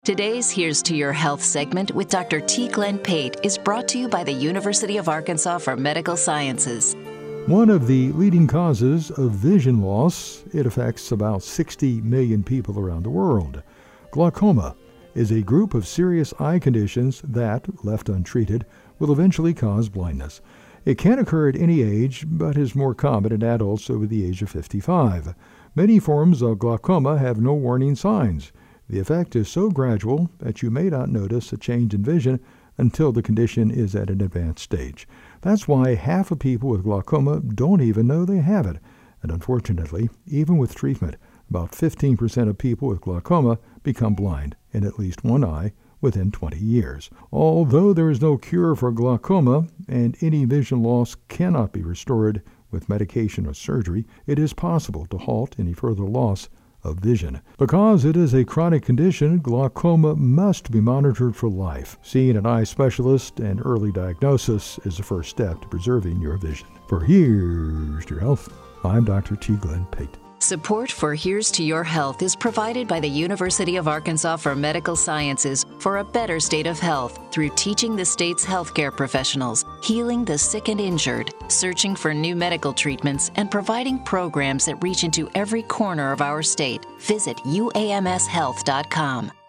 Today's Here's to Your Health segment with Dr. T. Glenn Pate is brought to you by the University of Arkansas for Medical Sciences. One of the leading causes of vision loss, it affects about 60 million people around the world. Glaucoma is a group of serious eye conditions that, left untreated, will eventually cause blindness. It can occur at any age, but is more common in adults over the age of 55. Many forms of glaucoma have no warning signs. The effect is so gradual that you may not notice a change in vision until the condition is at an advanced stage. That's why half of people with glaucoma don't even know they have it. And unfortunately, even with treatment, about 15% of people with glaucoma become blind in at least one eye within 20 years. Although there is no cure for glaucoma and any vision loss cannot be restored with medication or surgery, it is possible to halt any further loss of vision. Because it is a chronic condition, glaucoma must be monitored for life. Seeing an eye specialist and early diagnosis is the first step to preserving your vision. For Here's to Your Health, I'm Dr. T. Glenn Pate. Support for Here's to Your Health is provided by the University of Arkansas for Medical Sciences for a better state of health through teaching the state's healthcare professionals, healing the sick and injured, searching for new medical treatments, and providing programs that reach into every corner of our state. Visit uamshealth.com.